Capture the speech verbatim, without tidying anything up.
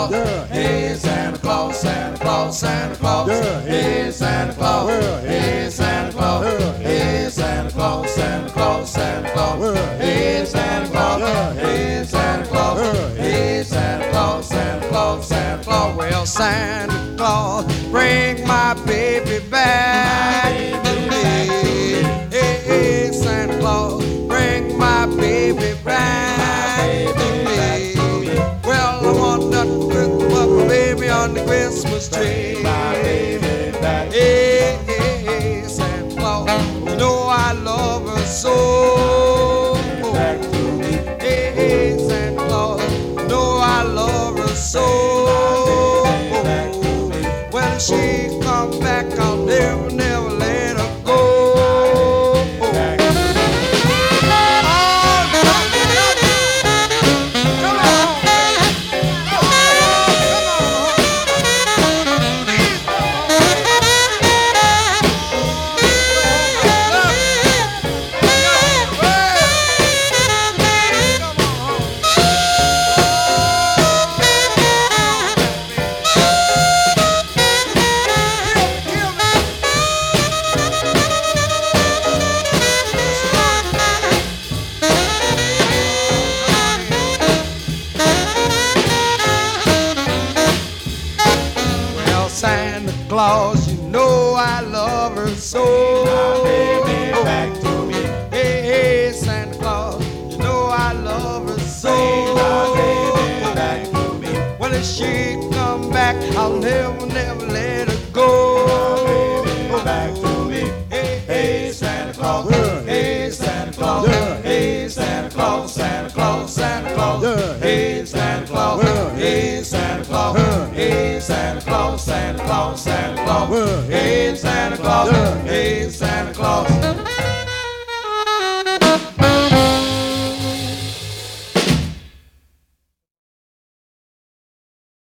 Claus. Yeah. Hey, Santa Claus, Santa Claus, Santa Claus. Yeah. Hey, Santa Claus. Yeah. Hey, Santa Claus. Yeah. Hey, Santa Claus, Santa Claus, Santa Claus. Yeah. Hey, Santa Claus. Yeah. Hey, Santa Claus. Yeah. Hey, Santa Claus, Santa Claus, Santa Claus. Well, Santa Claus, bring my baby back to me. Hey, hey, Santa Claus, bring my baby back to me. Well, I want to put my baby on the Christmas tree. Hey, hey, hey, Santa Claus, you know I love her so. Hey, hey, Santa Claus, you know I love her so. When she come back, I'll never, never let her go. Well, Santa Claus, you know I love her so. Baby, back to me. Hey, hey, Santa Claus, you know I love her so. Baby, back to me. When if she come back, I'll never, never let her go. Baby, back to me. Hey, hey, Santa Claus. Yeah. Hey, Santa Claus. Yeah. Hey, Santa Claus, Santa Claus, Santa Claus. Yeah. Hey, Santa Claus. Yeah. Hey, Santa Claus. Yeah. Hey, Santa Claus, Santa Claus, Santa Claus. Yeah. Hey, Santa Claus. Yeah. Hey, Santa Claus.